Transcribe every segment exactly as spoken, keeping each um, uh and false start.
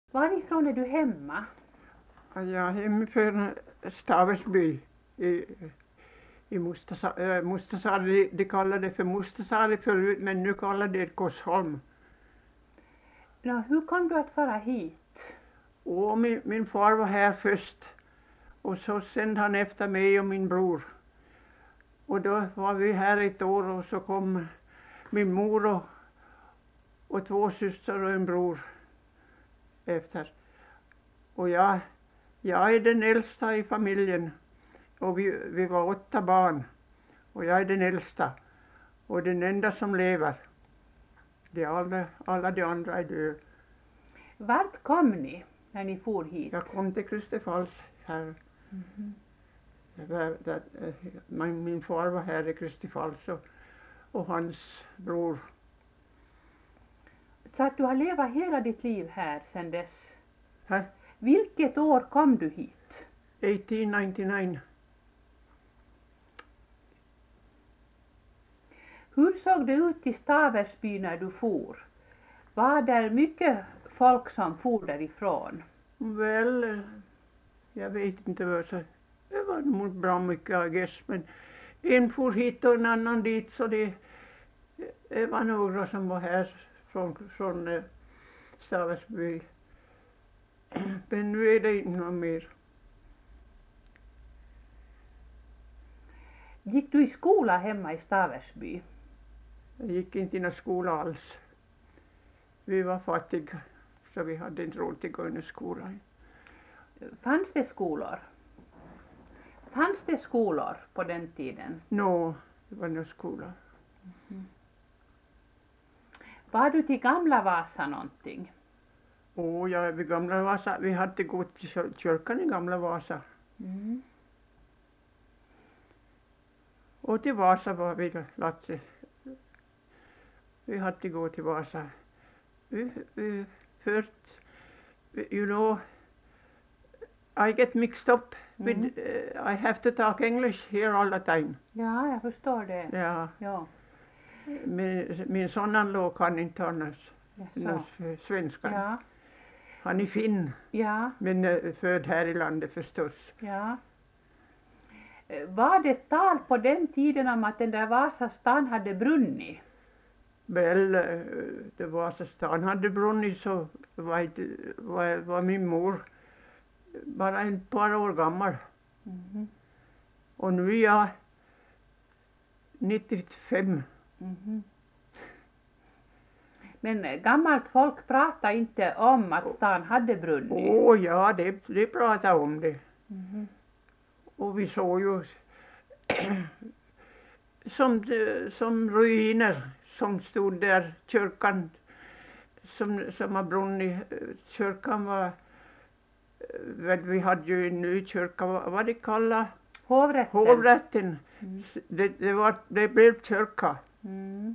Varifrån är du hemma? Jag är hemifrån Stavesby i, i Mustasari. Mustasari, de kallar det för Mustasari förut, men nu kallar det Korsholm. Ja, hur kom du att fara hit? Och min, min far var här först. Och så sände han efter mig och min bror. Och då var vi här ett år och så kom min mor och, och två systrar och en bror efter. Och jag, jag är den äldsta i familjen. Och vi, vi var åtta barn. Och jag är den äldsta. Och den enda som lever. De alla, alla de andra är döda. Vart kom ni när ni for hit? Jag kom till Kristefalls här. Mm-hmm. Där, där, min, min far var här i Kristefalls och, och hans bror. Så att du har levat hela ditt liv här sedan dess? Här? Vilket år kom du hit? eighteen ninety-nine. Hur såg det ut i Stavesby när du for? Var det mycket folk som for därifrån? Väl, jag vet inte vad så. Det var nog bra mycket, I guess, men en for hit och en annan dit, så det, det var några som var här från, från uh, Stavesby. Men nu är det inte någon mer. Gick du i skola hemma i Stavesby? Jag gick inte i någon skola alls. Vi var fattiga, så vi hade inte råd att gå in i skolan. Fanns det skolor? Fanns det skolor på den tiden? Nå, det var någon skola. Mm. Var du till Gamla Vasa någonting? Åh, oh, ja, vid Gamla Vasa. Vi hade gått till kyrkan i Gamla Vasa. Mm. Och till Vasa var vi Lasse. Vi hade gått till Vasa. Vi, vi först, you know, I get mixed up with, Mm. uh, I have to talk English here all the time. Ja, jag förstår det. Ja, Ja. min, min son låg kan inte annars. Jaså. Svenska. Ja, Han är fin, ja, men uh, född här i landet förstås. ja. Eh, Var det tal på den tiden om att den där Vasastan hade brunnit? Väl, uh, det Vasastan hade brunnit, så var, det- var, var min mor bara ett par år gammal. Mhm. Och nu är jag nittiofem. Mhm. Men eh, gammalt folk pratar inte om att stan hade brunnit. Åh oh, ja, det, det pratar om det. Mhm. Och vi såg ju som, som ruiner som stod där, kyrkan som, som har brunnit. Kyrkan var, väl, vi hade ju en ny kyrka, vad, vad det kallar Hovrätten. hovrätten. Mm. Det, det, var, det blev kyrka. Mm.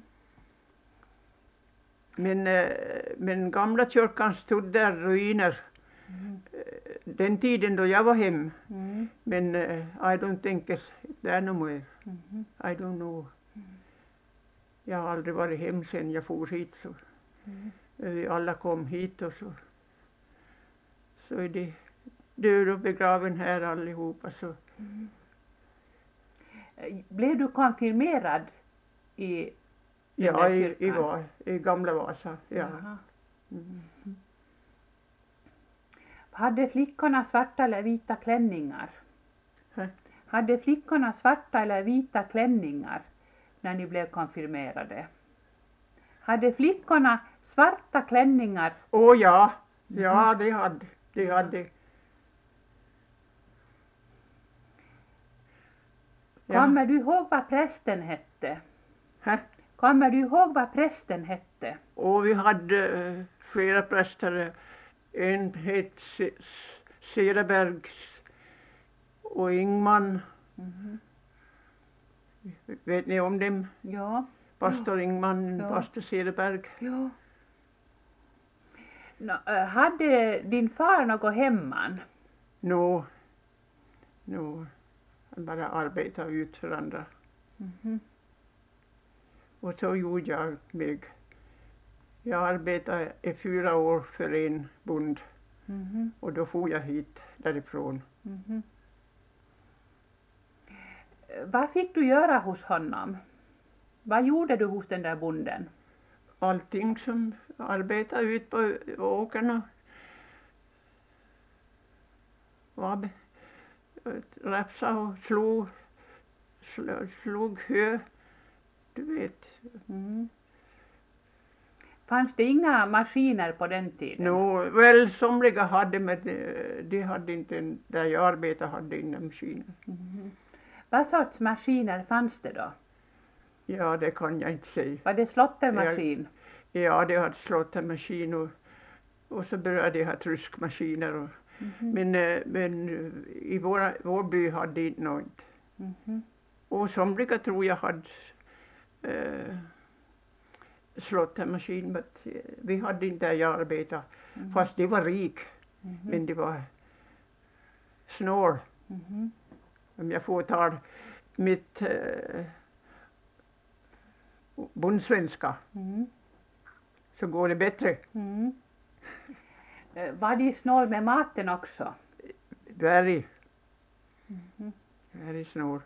Men, eh, men gamla kyrkan stod där, ruiner. Mm. Den tiden då jag var hem. Mm. Men uh, I don't think it's there no more. Mhm. I don't know. Jag har aldrig varit hem sen jag for hit. Så. Mm. Vi alla kom hit och så. Så är det död och begraven här allihopa. Så. Mm. Eh, Blev du konfirmerad i den Ja, där i, i, kyrkan? var, i gamla Vasa. Ja. Jaha. Mm. Hade flickorna svarta eller vita klänningar? Hä? Hade flickorna svarta eller vita klänningar när ni blev konfirmerade? Hade flickorna svarta klänningar? Åh oh, ja, ja det hade det. Hade. Ja. Kommer du ihåg vad prästen hette? Hä? Kommer du ihåg vad prästen hette? Och vi hade uh, flera präster. En het Cederbergs och Ingman. Mhm. Vet ni om dem? Ja. Pastor Ingman, Ja. pastor Cederberg. Ja. Nå, äh, hade din far något hemman? Nå, nå, han bara arbetade ut för andra. Mhm. Och så gjorde jag mig. Jag arbetade i fyra år för en bond. Mhm. Och då får jag hit därifrån. Mhm. Vad fick du göra hos honom? Vad gjorde du hos den där bonden? Allting som arbetade ut på åkern och var be- räfsa och slog, slog, slog hö, du vet. Mm. Fanns det inga maskiner på den tiden? Nå, väl somliga hade, men de, de hade inte, en- där jag arbetade hade inga maskiner. Mhm. Vad sorts maskiner fanns det då? Ja, det kan jag inte säga. Var det slåttermaskin? Ja, de hade slåttermaskin och, och så började de ha tryskmaskiner. Och, Mhm. men, eh, men eh, i våra, vår by hade de inte något. Mhm. Och somliga tror jag hade eh, slåttermaskin, men eh, vi hade inte där jag arbetade. Mhm. Fast de var rik, Mhm. men de var snål. Mhm. Om jag får ta mitt eh, bondsvenska Mhm. så går det bättre. Mm. Eh, Var de snål med maten också? Dvärg, Mhm. dvärg snål.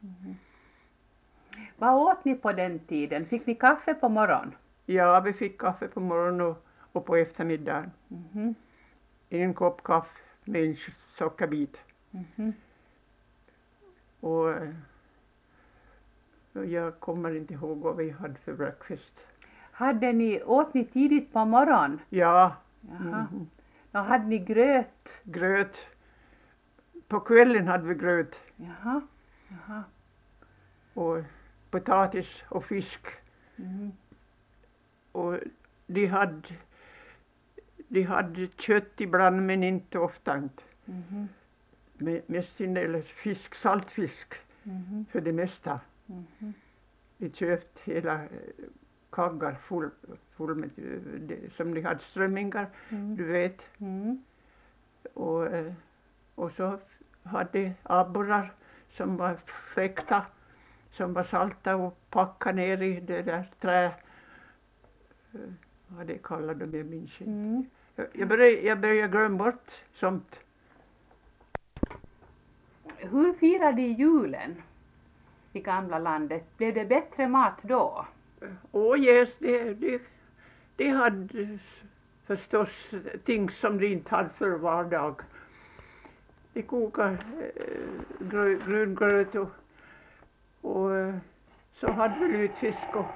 Vad åt ni på den tiden? Fick ni kaffe på morgonen? Ja, vi fick kaffe på morgonen och, och på eftermiddagen. Mhm. En kopp kaffe med en sockerbit. Mhm. Och, eh, och jag kommer inte ihåg vad vi hade för breakfast. Hade ni, åt ni tidigt på morgonen? Ja, Jaha. mhm. Då hade ni gröt? Gröt. På kvällen hade vi gröt Jaha. Jaha. och potatis och fisk. Mhm. Och de hade, de hade kött ibland men inte ofta inte. Mhm. Me- Mestadels fisk, saltfisk Mhm. för det mesta. Mhm. Vi köpte hela eh, kaggar full, full med eh, det, som de hade strömmingar, Mm. du vet. Mm. Och, eh, och så hade abborrar som var fläkta, som var salta och packade ner i det där trä. eh, Vad det kallade de, jag minns inte. Mm. Jag- Jag börjar, jag börjar glömma bort sånt. Hur firade de julen i gamla landet? Blev det bättre mat då? Åh yes, det, det, det hade förstås ting som de inte hade för vardag. De kokade eh, grö, gröngröt och, och eh, så hade vi lutfisk och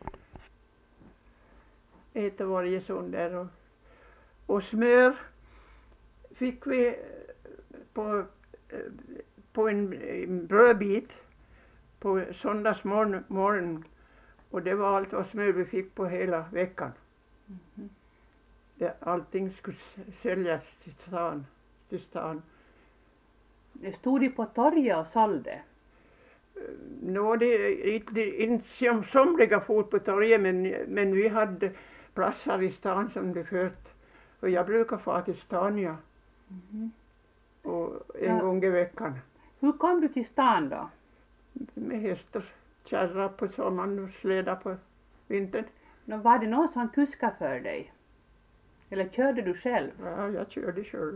äta varje sån där. Och, och smör fick vi eh, på, eh, på en, en brödbit på söndagsmorgon morgon. Och det var allt vad smör vi fick på hela veckan. Mhm. Det, allting skulle s- säljas till stan. Till stan. Stod de på torget och sålde? Nå, det inte, inte som somliga for på torget, men, men vi hade platser i stan som det fört. Och jag brukar få till stan, ja. Mhm. Och en Ja. gång i veckan. Hur kom du till stan då? Med hästar, kärra på sommaren och släda på vintern. Nå, var det någon som kuskade för dig? Eller körde du själv? Ja, jag körde själv.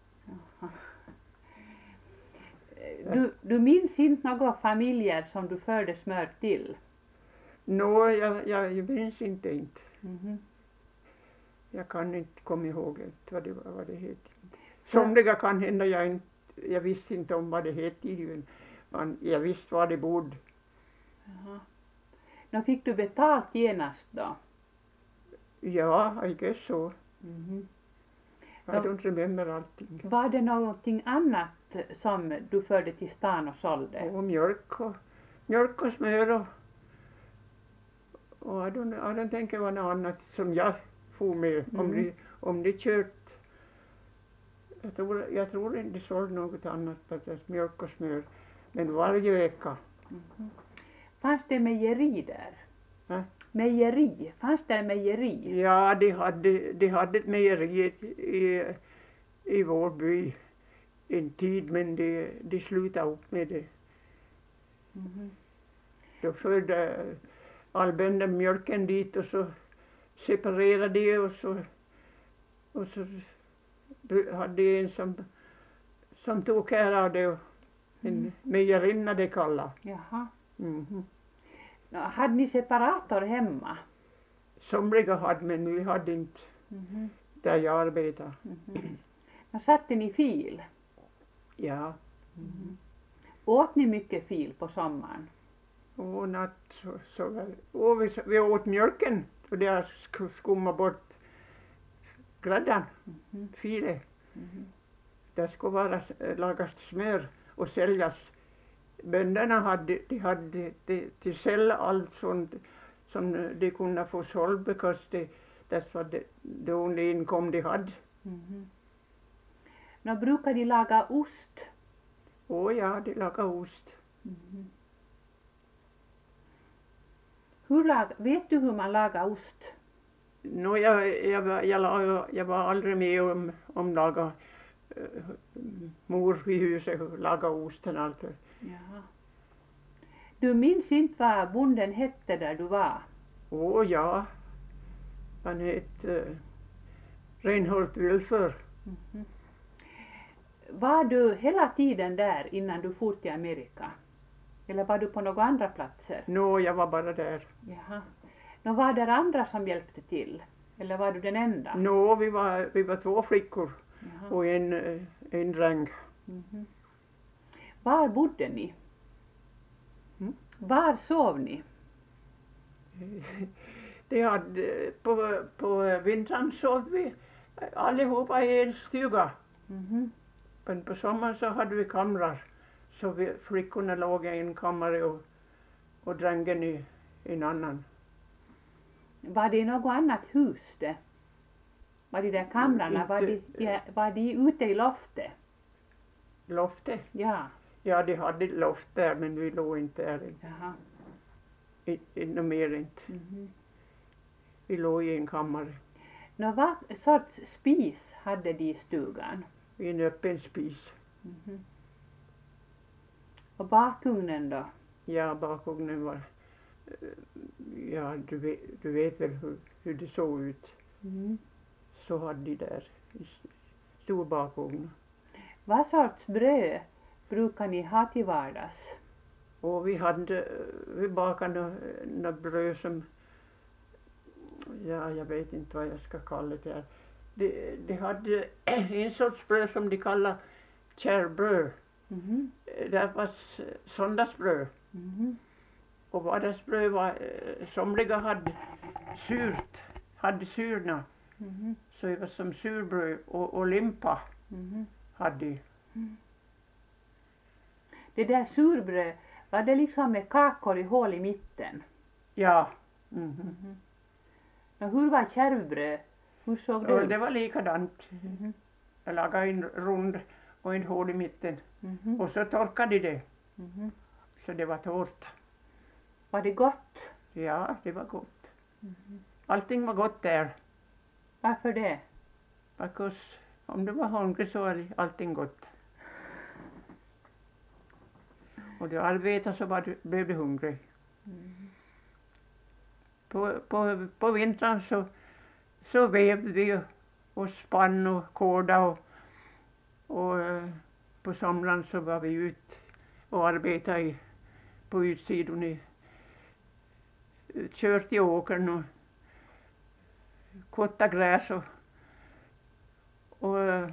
Du, du minns inte några familjer som du förde smör till? Nå, jag, jag minns inte inte. Mhm. Jag kan inte komma ihåg vad det, var- vad det heter. Somliga kan hända jag inte, jag visste inte om vad det hette i byn. Men jag visste var det bodde. Jaha. Nå, fick du betalt genast då? Ja, I guess so. Mhm. I Ja. don't remember allting. Var det någonting annat som du förde till stan och sålde? Och mjölk och, mjölk och smör och, och I don't, I don't think det var något annat som jag får med. Om, Mm. de, om de kört, jag tror, jag tror inte de sålde något annat, bara mjölk och smör. Men varje vecka. Mhm. Fanns det mejeri där? Va? Mejeri, fanns det mejeri? Ja, de hade, de hade ett mejeri i, i vår by en tid, men de, de slutade upp med det. Mhm. Då förde allbönden mjölken dit och så separerade de och så, och så Du hade en som, som tog care av det. En mejerinna det kallar. Jaha. Mhm. Nå, hade ni separator hemma? Somliga hade, men vi hade inte Mhm. där jag arbetade. Mhm. Nå, satte ni fil? Ja. Åt ni mycket fil på sommaren? Och natt så, så väl. Och vi, vi åt mjölken. Och det har sk- skummat bort gräddan. Mhm. Filet. Mhm. Det skulle vara s- lagas smör och säljas. Bönderna hade, de hade de, till sälja allt sånt som de kunde få såld, because det, that's what the, the only income de hade. Mhm. Nå, brukar de laga ost? Åh ja, de lagade ost. Mhm. Hur lag, vet du hur man lagar ost? Nå, jag, jag, var- jag, laga, jag var aldrig med om, om laga uh, mor i huset laga osten alltså. Jaha. Du minns inte vad bonden hette där du var? Åh ja, han hette uh, Reinhold Wilfer. Mhm. Var du hela tiden där innan du for till Amerika? Eller var du på några andra platser? Nå, jag var bara där. Jaha. Nå, var det andra som hjälpte till? Eller var du den enda? Nå, vi var, vi var två flickor Jaha. och en, eh, en dräng. Mhm. Var bodde ni? Mm. Var sov ni? Det hade, på, på vintern sov vi allihopa i en stuga. Mhm. Men på sommaren så hade vi kamrar. Så vi, flickorna låg i en kammare och, och drängen i en annan. Var det i något annat hus det? Var de där kamrarna, var de, Inte- de, var de ute i loftet? Loftet? Ja. Ja, de hade loft där, men vi låg inte där. Jaha. I, i, no, mer inte. Mhm. Vi låg i en kammare. Nå, vad sorts spis hade de i stugan? I en öppen spis. Mhm. Och bakugnen då? Ja, bakugnen var... eh, Ja, du vet, du vet väl hur, hur det såg ut. Mhm. Så hade de där i s- stor bakugn. Vad sorts bröd brukar ni ha till vardags? Och vi hade, eh, vi bakade nå- nå bröd som... Ja, jag vet inte vad jag ska kalla det här. De, de hade en sorts bröd som de kallar kärrbröd. Mhm. Det var s- söndagsbröd. Mhm. Och vardagsbröd var, eh, somliga hade surt, hade surna, Mhm. så det var som surbröd, och, och limpa Mhm. hade de. Det där surbröd, var det liksom med kakor i hål i mitten? Ja. Mhm. Mhm. Och hur var kärvbröd? Hur såg det Och ut? det var likadant. Mhm. Jag lagade en rund och en hål i mitten. Mhm. Och så torkade de det, Mhm. så det var torrt. Var det gott? Ja, det var gott. Mhm. Allting var gott där. Varför det? Because om du var hungrig så var allting gott. Och du arbetade så var du, blev du hungrig. Mhm. På, på, på vintern så, så vävde vi och spann och kåda och, och eh, på somrarna så var vi ut och arbetade i, på utsidan i, kört i åkern och kotta gräs och, och, eh,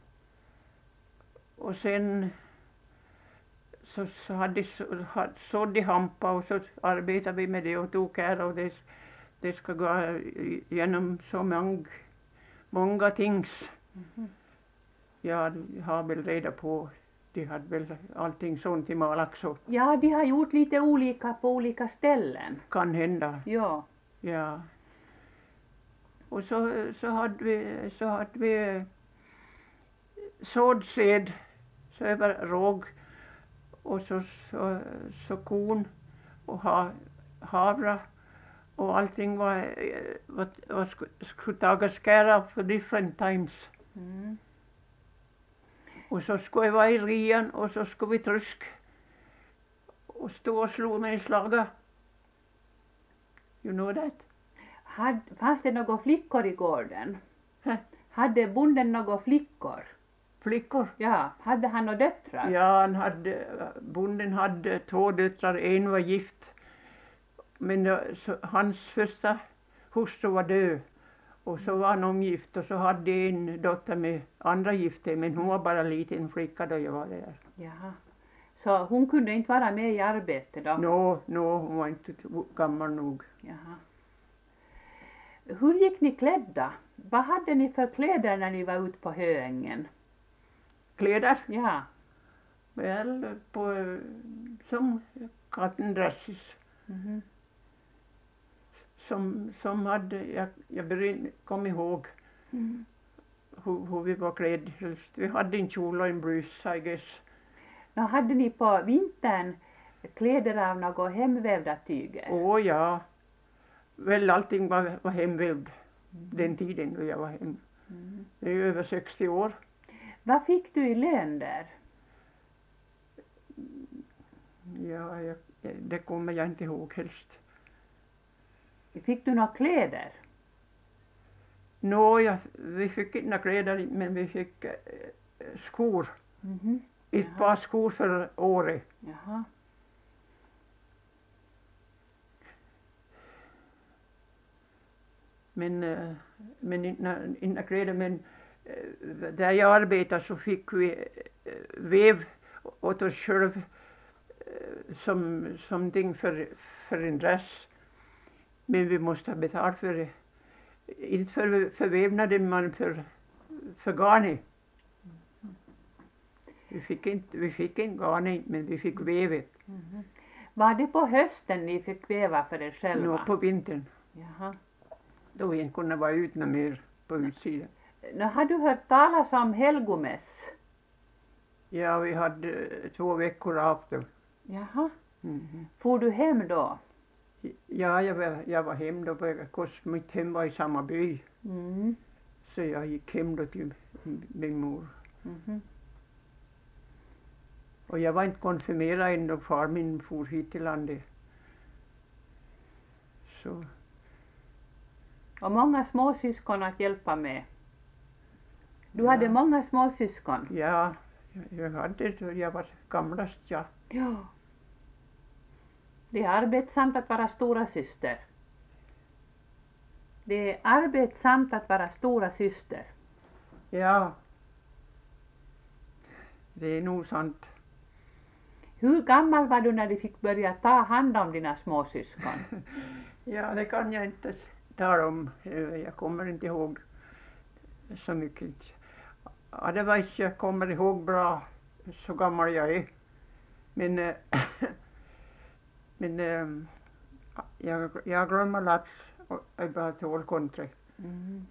och sen så, så hade så- hade sådde hampa och så arbetade vi med det och tog care av det. Det ska gå igenom så många, många things. Mhm. Jag har väl reda på, de hade väl allting sånt i Malax så Ja, de har gjort lite olika på olika ställen. kan hända. Ja. Ja. Och så, så hade vi, så hade vi sådsäd, så över råg och så, så, så korn och ha, havra och allting var, eh, var, var sku- skulle tagas care of for different times. Mm. Och så skulle jag vara i rian och så skulle vi trysk och stå och slå med en slaga. You know that? Had, fanns det några flickor i gården? Hä? Hade bonden några flickor? Flickor. Ja, hade han några döttrar? Ja, han hade, bonden hade två döttrar, en var gift. Men då, så, hans första hustru var död. Och så var han omgift och så hade en dotter med andra gifte, men hon var bara liten flicka då jag var där. Jaha. Så hon kunde inte vara med i arbetet då? Nå, nå, hon var inte gammal nog. Jaha. Hur gick ni klädda? Vad hade ni för kläder när ni var ute på höängen? Kläder? Ja. Väl, på, som cotton dresses. Mhm. Som, som hade, jag, jag började komma ihåg Mm. hur, hur vi var klädda. Vi hade en kjol och en blus, I guess. Nå, hade ni på vintern kläder av något hemvävda tyger? Åh ja. Väl allting var, var hemvävd Mm. den tiden då jag var hem. Mm. Det är över sextio år. Vad fick du i lön där? Ja, jag, det kommer jag inte ihåg helst. Fick du några kläder? Nå, ja, vi fick inte några kläder, men vi fick eh, skor. Mhm. Ett Jaha. par skor för året. Jaha. Men, eh, men inte, inte kläder, men eh, där jag arbetade så fick vi eh, väv åt oss själv eh, som, som ting för, för en dress. Men vi måste ha betalt för det. Inte för, för vävnaden, men för, för garnet. Vi fick inte, vi fick inte garnet, men vi fick vävet. Mhm. Var det på hösten ni fick väva för er själva? Nå, på vintern. Jaha. Då vi inte kunde vara ute mer på utsidan. Nå, har du hört talas om helgomäss? Ja, vi hade eh, två veckor av det. Jaha. Mhm. For du hem då? Ja, jag var, jag var hem då, för mitt hem var i samma by. Mm. Så jag gick hem då till min mor. Mhm. Och jag var inte konfirmerad än då far min for hit till landet. Så, Och många småsyskon att hjälpa med. Du Ja. hade många småsyskon? ja, jag hade då jag var gamlast, ja. Ja. Det är arbetsamt att vara stora syster. Det är arbetsamt att vara stora syster. Ja. Det är nog sant. Hur gammal var du när du fick börja ta hand om dina småsyskon? Ja, det kan jag inte tala om. Jag kommer inte ihåg så mycket. Otherwise jag kommer ihåg bra så gammal jag är. Men, eh, men eh, jag, jag glömmer lots about all country. Mm.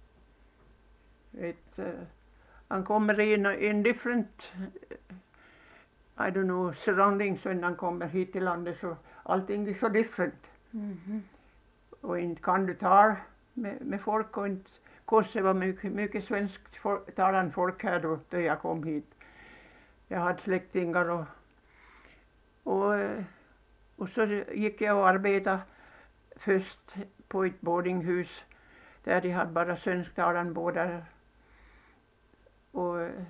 It, uh, han kommer in in different, I don't know, surroundings when han kommer hit till landet, så allting är så different. Mhm. Och inte kan du tala med, med folk, och inte kurser var mycket, mycket svenskt folk, talande folk här då, då jag kom hit. Jag hade släktingar och, och, eh, och så gick jag och arbetade först på ett boardinghus där de hade bara svensktalande båda. Och eh,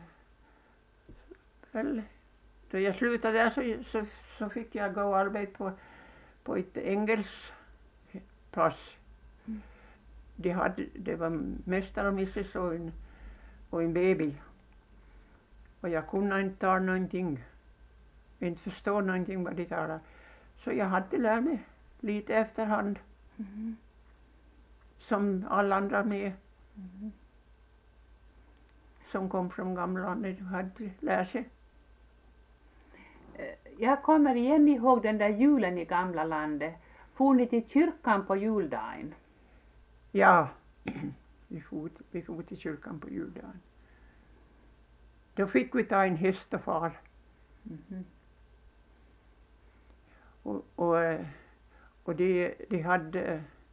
väl, då jag slutade där så, så, så fick jag gå och arbeta på, på ett engelskt plats. Mm. De hade, det var mästare och missus och en, och en baby. Och jag kunde inte tala någonting. Inte förstå någonting vad de talade. Så jag hade lärt mig lite efterhand. Mhm. Som alla andra med. Mhm. Som kom från gamla landet hade lärt sig. Eh, Jag kommer igen ihåg den där julen i gamla landet. For ni till kyrkan på juldagen? Ja, vi for, vi for till kyrkan på juldagen. Då fick vi ta en häst och far. Mhm. Och, och, eh, och de, de hade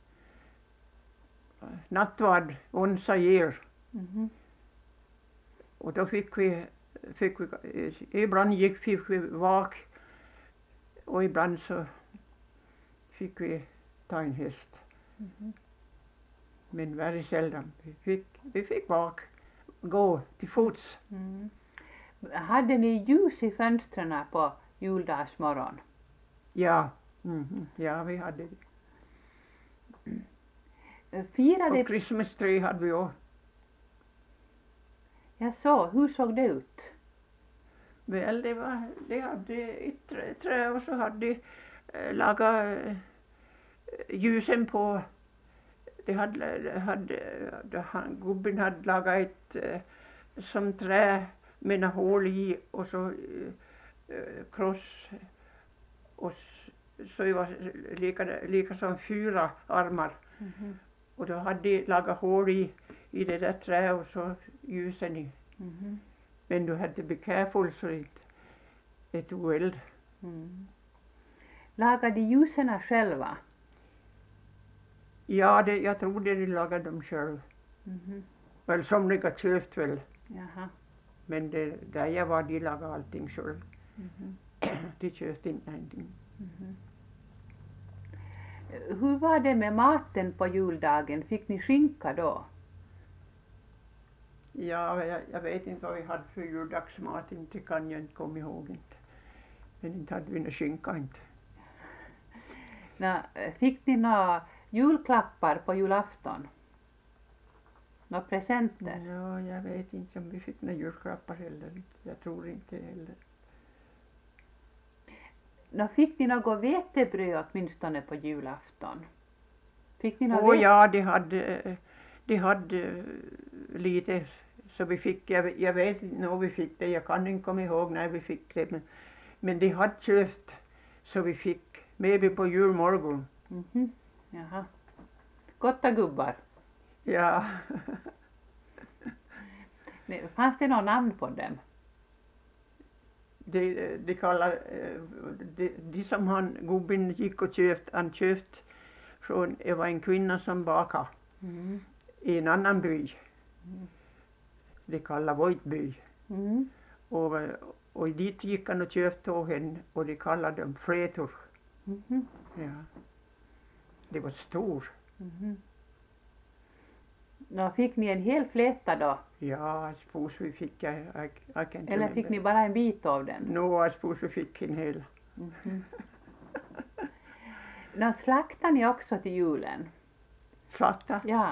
eh, nattvard once a year. Mhm. Och då fick vi, fick vi ibland gick fick vi vak. Och ibland så fick vi ta en häst. Mhm. Men väldigt sällan. Vi fick, vi fick vak, gå till fots. Mm. Hade ni ljus i fönstren på juldagsmorgon? Ja, mhm, ja vi hade det. Firade... Och Christmas tree hade vi också. Jag så, hur såg det ut? Väl, det var, det hade ett trä, trä och så hade de eh, lagat eh, ljusen på. Det hade, hade, det, han, gubben hade lagat ett eh, som trä med en hål i och så eh, kross och s- så det var lika, lika som fyra armar. Mm-hmm. Och då hade de lagat hål i, i det där trä och så ljusen i. Mm-hmm. Men du hade be careful så det det tog eld. Mm. Lagade de ljusen själva? Ja, det, jag tror det de lagade dem själv. Mm-hmm. Väl somliga köpt väl. Jaha. Men det, där jag var de lagade allting själv. Mm-hmm. De köpte inte någonting. Mm-hmm. Hur var det med maten på juldagen? Fick ni skinka då? Ja, jag, jag vet inte vad vi hade för juldagsmat. Inte kan jag inte komma ihåg inte. Men inte hade vi någon skinka inte. Nå, fick ni några julklappar på julafton? Några presenter? Ja, jag vet inte om vi fick några julklappar heller. Jag tror inte heller. Nå, fick ni något vetebröd åtminstone på julafton? Fick ni något Åh vete- ja, de hade, de hade lite så vi fick, jag, jag vet inte när vi fick det, jag kan inte komma ihåg när vi fick det, men, men de hade köpt så vi fick maybe på julmorgon. Mhm. Jaha. Gotta gubbar. Ja, Nej, fanns det något namn på dem? de, de kallar, eh, de, de som han, gubben gick och köpt, han köpt från, det var en kvinna som bakade Mm. i en annan by. Mm. De kallar Vojtby. Mm. Och, och dit gick han och köpte av henne och de kallade dem flätor. Mhm. Ja. Det var stor. Mhm. Nå, fick ni en hel fläta då? Ja, I suppose vi fick, jag, jag, jag kan inte Eller fick ni bara en bit av den? Nå, I suppose vi fick en hel. Mhm. Nå, slaktar ni också till julen? Slakta? Ja.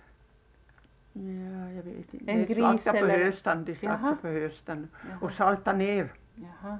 Ja, jag vet inte. En De gris slakta på eller- hösten, de slakta Jaha. på hösten. Jaha. Och salta ner. Jaha.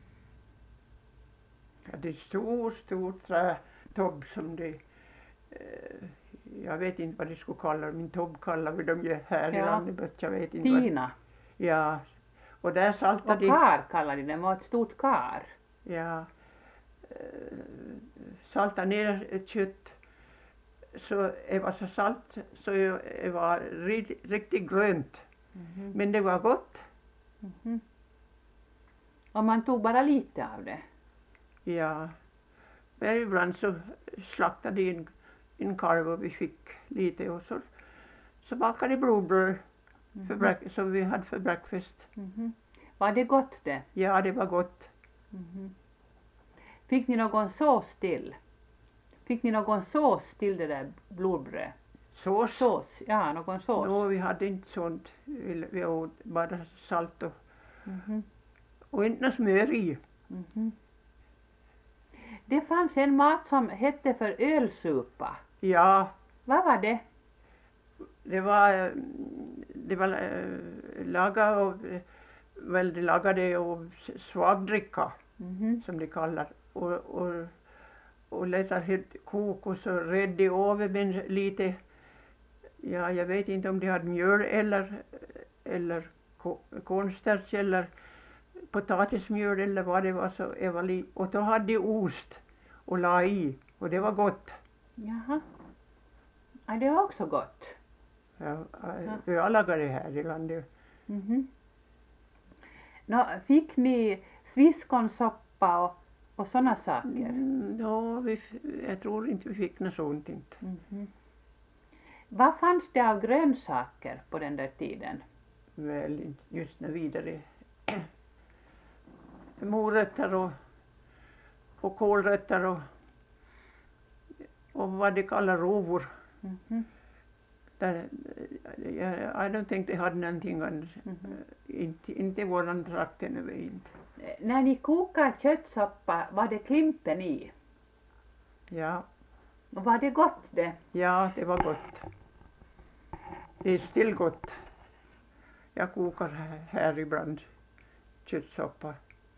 Ja, det är stor, stor trätobb som det, eh, jag vet inte vad de skulle kalla det, min tobb kallar vi dem ju här i Ja. landet, men jag vet inte vad. Tina. Ja, och där saltar Och de. kar kallar de dem, och ett stort kar. Ja, eh, salta ner ett kött så det var så salt så det var ri- riktigt grönt. Mhm. Men det var gott. Mhm. Och man tog bara lite av det. Ja, men ibland så slaktade de en, en kalv och vi fick lite och så, så bakade de blodbröd för Mhm. break- som vi hade för breakfast. Mhm. Var det gott det? Ja, det var gott. Mhm. Fick ni någon sås till? Fick ni någon sås till det där blodbröd? Sås? Sås, ja, någon sås. Nå, vi hade inte sånt. Vi, vi åt bara salt och, Mhm. och inte något smör i. Mhm. Det fanns en mat som hette för ölsupa. Ja, Vad var det? det var, eh, det var äh, lagat och eh, väl de lagade av s- svagdricka Mhm. som de kallar och, och, och lät det koka och så red de över med lite, ja jag vet inte om de hade mjöl eller, eller ko- cornstarch eller potatismjöl eller vad det var så det var li- och då hade de ost och la i och det var gott. Jaha. Ja, det var också gott. Ja, Ja. vi har lagat det här i landet. Mhm. Nå, fick ni sviskonsoppa och, och sådana saker? Mm, ja, vi, f- jag tror inte vi fick något sånt inte. Mhm. Vad fanns det av grönsaker på den där tiden? Väl inte just när vidare. Morötter och, och kålrötter och, och vad de kallar rovor. Mhm. Där, jag, I don't think de hade någonting annat. Mhm. Inte, inte i våran trakten över inte. När ni kokar köttsoppa, var det klimpen i? Ja, Och var det gott det? ja, det var gott. Det är still gott. Jag kokar här, här ibland köttsoppa.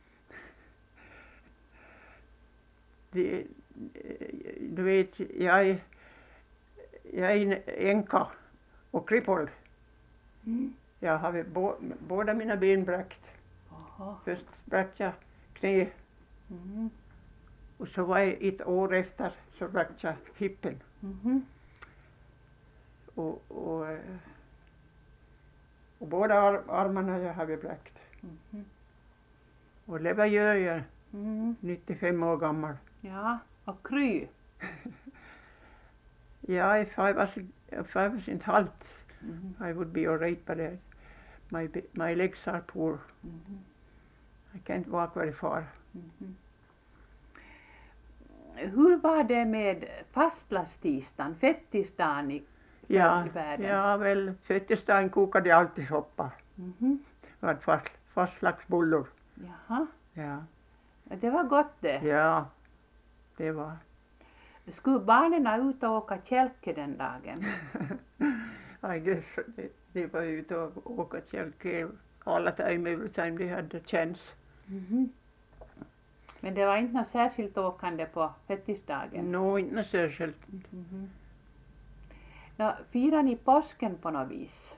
Det, du vet, jag är, jag är änka och crippled. Mm. Jag har bo, båda mina ben bräckt. Oho. Först bräckte jag knä Mhm. och så var jag ett år efter så bräckte jag hippen. Mhm. Och, och, och båda ar, armarna jag har bräckt. Mhm. Och lever gör jag Mm. nittiofem år gammal. Ja, och kry. Yeah, if I was if I was in health, Mhm. I would be all right, but uh, my b- my legs are poor. Mhm. I can't walk very far. Mhm. Hur var det med fastlagstisdagen, fettisdagen i, Ja, i världen? ja väl, fettisdagen kokade jag alltid soppa. Mhm. Det var fast, fastlagsbullar. Jaha, Ja, det var gott det. ja, det var. Skulle barnen ut och åka kälke den dagen? I guess det, det var ute och åka kälke alla time, every time they had the chance. Mhm. Men det var inte något särskilt åkande på fettisdagen? No, inte särskilt. Mhm. Nå, firar ni påsken på något vis?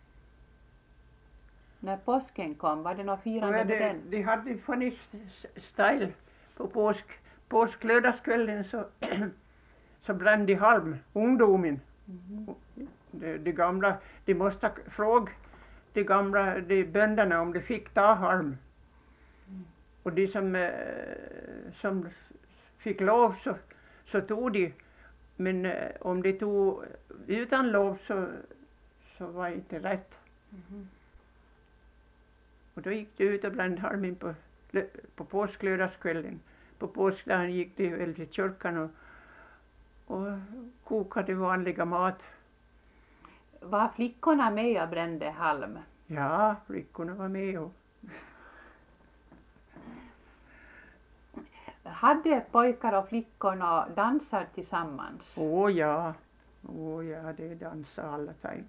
När påsken kom, var det något firande Ja, med det, den? de hade funnits style på påsk. Påsklördagskvällen så, så brände de halm, ungdomen. Mhm. De, de gamla, de måste fråga de gamla, de bönderna om de fick ta halm. Mm. Och de som, eh, som fick lov så, så tog de. Men eh, om de tog utan lov så, så var det inte rätt. Mhm. Och då gick de ut och brände halmen på, på påsklördagskvällen. På påskdagen gick de väl till kyrkan och, och kokade vanliga mat. Var flickorna med och brände halm? Ja, flickorna var med och Hade pojkar och flickor nå dansar tillsammans? åh ja, åh ja, det dansade alla time.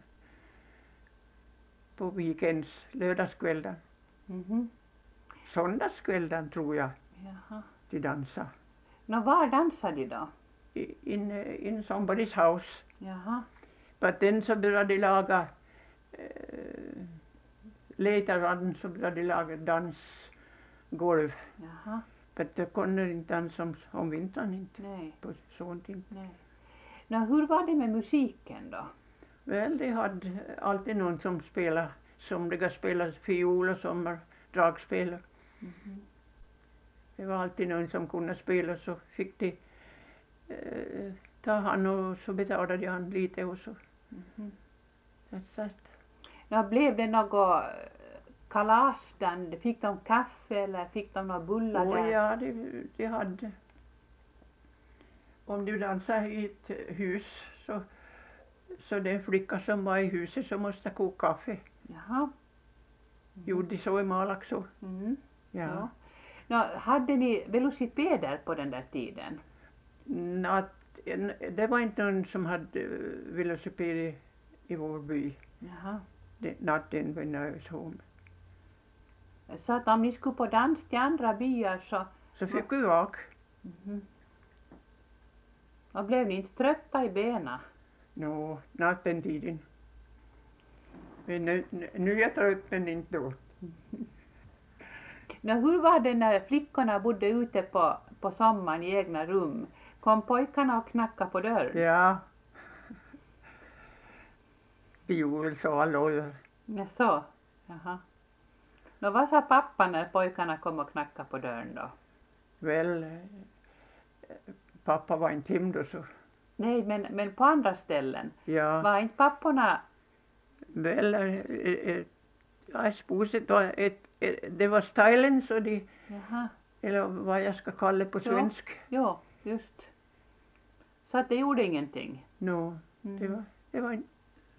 På weekends, lördagskvällen, Mhm. söndagskvällen tror jag Jaha. de dansade. Nå, var dansade de då? I- In, in somebody's house. Jaha. Men sen så började de laga, eh, later on så började de laga dansgolv. Jaha. Men det kunde inte dansa om, om vintern inte. Nej, På sånt inte. nej. Nå, hur var det med musiken då? Väl, de hade alltid någon som spelade. Somliga spelade fiol och somliga dragspel. Mhm. Det var alltid någon som kunde spela, så fick de eh, ta han och så betalade de han lite och så. Mhm. That's that. Nå, blev det något kalasdan? Fick de kaffe eller fick de några bullar Åh där? ja, de, de hade. Om du dansade i ett hus så, så den flicka som var i huset så måste koka kaffe. Jaha. Gjorde de så i Malaxå. Mm. Ja. Ja. Nå, hade ni velocipeder på den där tiden? Natt, det var inte någon som hade eh, velociped i, i vår by. Jaha. Det, natten when I was home. Så att om ni skulle på dans till andra byar så... Så fick vi åka. Mhm. Och blev ni inte trötta i benen? Nå, natten tiden. Men nu, nu nu är jag trött men inte då. Nå, hur var det när flickorna bodde ute på, på sommaren i egna rum? Kom pojkarna och knackade på dörren? Ja. De gjorde väl så alla år. Ja, så. Jaha. Nå, vad sa pappa när pojkarna kom och knackade på dörren då? Väl, eh, pappa var inte hem då så. Nej, men, men på andra ställen. Ja, Var inte papporna... väl, eh, eh, jag suppose det var ett, ett, det var stylen så de, Jaha. eller vad jag ska kalla det på Ja. svensk. Jo, just. Så att det gjorde ingenting. Nå, det Mm. var, det var,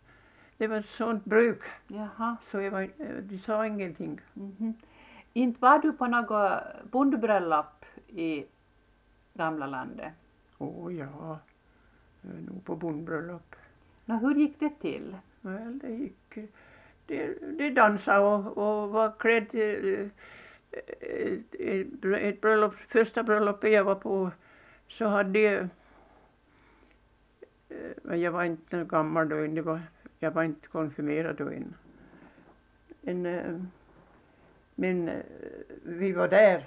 det var sånt bruk. Jaha. Så jag var, de sa ingenting. Mhm. Inte var du på något bondbröllop i gamla landet? Åh oh, ja, jag var nog på bondbröllop. Nå, hur gick det till? Väl, det gick, det, det dansade och, och var klädd till ett, ett bröllop, första bröllopet jag var på så hade jag, men jag var inte gammal då än, det var, jag var inte konfirmerad då än. En, men vi var där,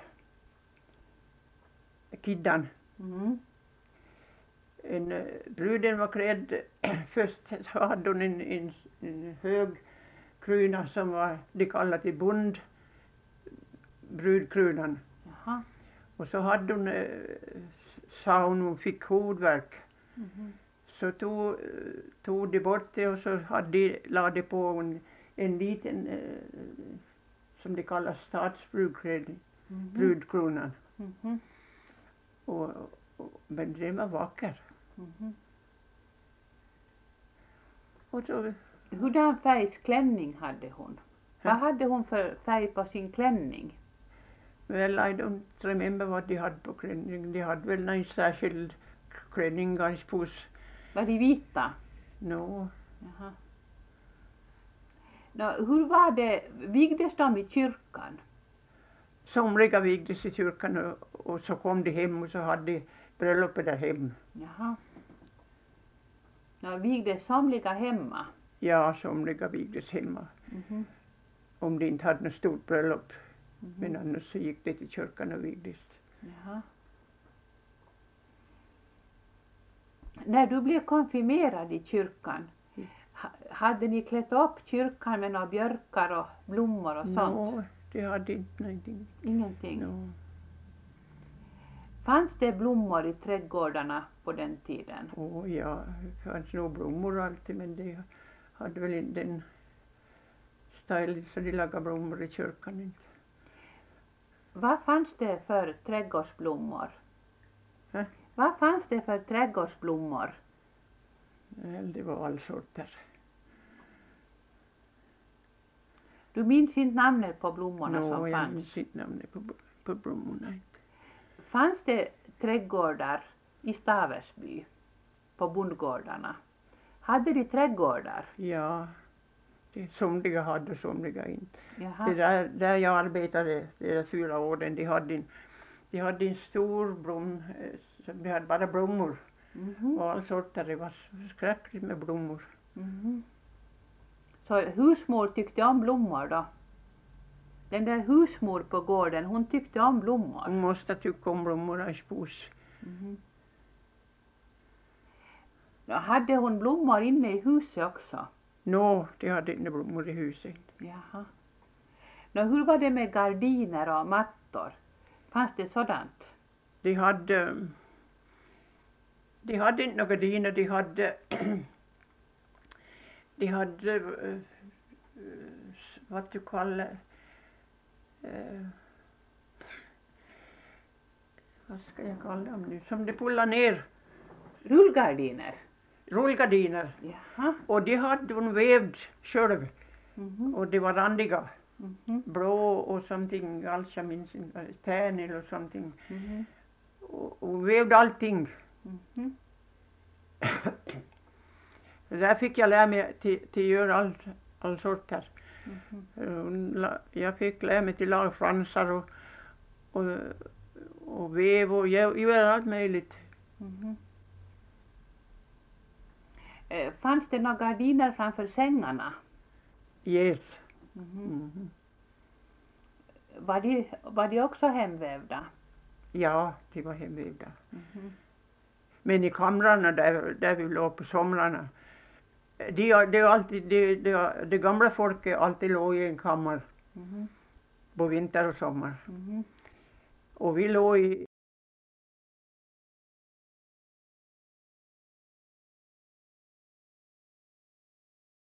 kiddan. Mm. En, bruden var klädd, först hade hon en, en, en hög krona som var, de kallade till bond, brudkronan. Jaha. Och så hade hon, sa hon, hon fick hudvärk. Mhm. Så tog, tog de bort det och så hade de, lade på en, en liten, som de kallar statsbrudkronan. Mhm. Brudkronan. Mhm. Och, och, men den var vacker. Mhm. Och så, Hurdan färgs klänning hade hon? Ja. Vad hade hon för färg på sin klänning? well, I don't remember vad de hade på klänning. De hade väl någon särskild klänning ganska på. Var de vita? No. Jaha. Nå, hur var det, vigdes de i kyrkan? Somliga vigdes i kyrkan och, och så kom de hem och så hade de bröllopet där hem. Jaha. Nå, vigdes somliga hemma? Ja, somliga vigdes hemma. Mhm. Om de inte hade något stort bröllop. Mhm. Men annars så gick det till kyrkan och vigdes. Jaha. När du blev konfirmerad i kyrkan, Mm. ha, hade ni klätt upp kyrkan med några björkar och blommor och sånt? No, det hade inte någonting. Ingenting? No. Fanns det blommor i trädgårdarna på den tiden? Oh, ja, det fanns nog blommor alltid, men det hade väl inte den stilen så de lagade blommor i kyrkan inte. Vad fanns det för trädgårdsblommor? Hä? Vad fanns det för trädgårdsblommor? Väl, det var all sorter. Du minns inte namnet på blommorna No, som jag fanns? minns inte namnet på, på blommorna inte. Fanns det trädgårdar i Staversby på bondgårdarna? Hade de trädgårdar? Ja, det somliga hade och somliga inte. Jaha. Det där, där jag arbetade de där fyra åren, de hade en, de hade en stor blom, eh, som de hade bara blommor Mhm. och all sorter. Det var skräckligt med blommor. Mhm. Så husmor tyckte om blommor då? Den där husmor på gården, hon tyckte om blommor? Hon måste tycka om blommor i spos. Mhm. Då hade hon blommor inne i huset också? Nå, de hade inte blommor i huset. Jaha. Nå, hur var det med gardiner och mattor? Fanns det sådant? De hade, de hade inte några gardiner, de hade, de hade, uh, vad du kallar, uh, vad ska jag kalla dem nu, som de pullar ner, Rullgardiner? rullgardiner. Jaha. Och de hade hon vävd själv Mhm. och de var randiga, Mhm. blå och something, alls jag minns inte, tärn eller something. Mhm. Och, och vävde allting. Mhm. Det där fick jag lära mig till, till göra allt, all sorter. Mhm. Hon la- Jag fick lära mig till laga fransar och, och, och väv och gö- göra allt möjligt. Mhm. Eh, fanns det några gardiner framför sängarna? Yes. Mhm. Mhm. Var de, var de också hemvävda? Ja, de var hemvävda. Mhm. Men i kamrarna där, där vi låg på somrarna, de, de, alltid, de, de, de gamla folket alltid låg i en kammare Mhm. på vinter och sommar. Mhm. Och vi låg i